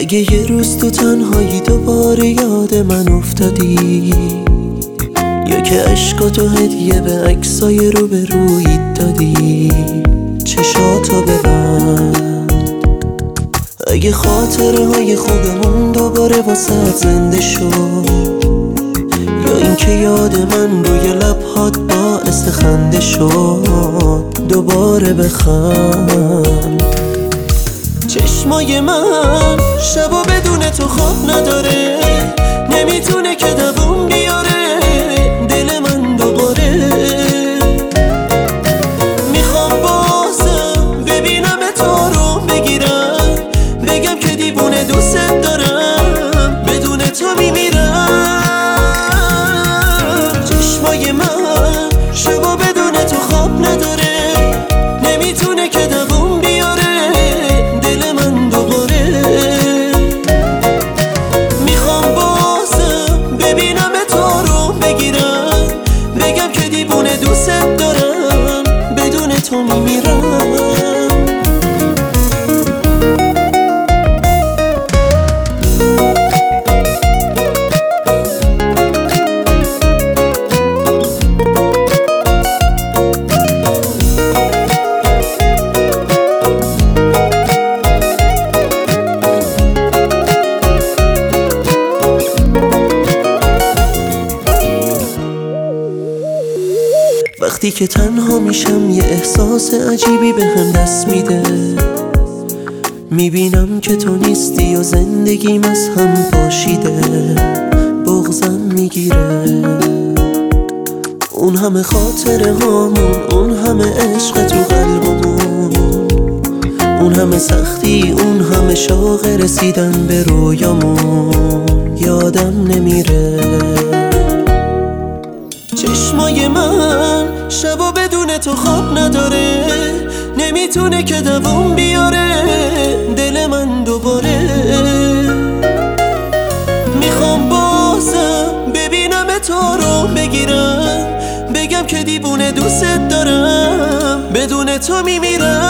اگه یه روز تو تنهایی دوباره یاد من افتادی، یا که عشقاتو هدیه به عکسای روبرویت دادی، چشاتو ببند. اگه خاطره های خوبمون دوباره واسه زنده شد، یا اینکه یاد من روی لبهات باعث خنده شد، دوباره بخند. چشمای من شبا بدون تو خواب نداره، نمیتونه که دووم بیاره دل من دوباره. میخوام بازم ببینم تو رو بگیرم، بگم که دیوونه دوست دارم، بدون تو میمیرم. چشمای من شبا بدون تو خواب نداره، نمیتونه که دووم بیاره دل من دوباره. میخوام بازم ببینم تو رو بگیرم، بگم که دیوونه دوست دارم، بدون تو میمیرم. وقتی که تنها میشم یه احساس عجیبی بهم دست میده، میبینم که تو نیستی و زندگیم از هم پاشیده. بغضم میگیره، اون همه خاطره هامون، اون همه عشق تو قلبمون، اون همه سختی، اون همه شوق رسیدن به رویامون، یادم نمیره. چشمای من شبا بدون تو خواب نداره، نمیتونه که دووم بیاره دل من دوباره. میخوام بازم ببینم تو رو بگیرم، بگم که دیوونه دوست دارم، بدون تو میمیرم.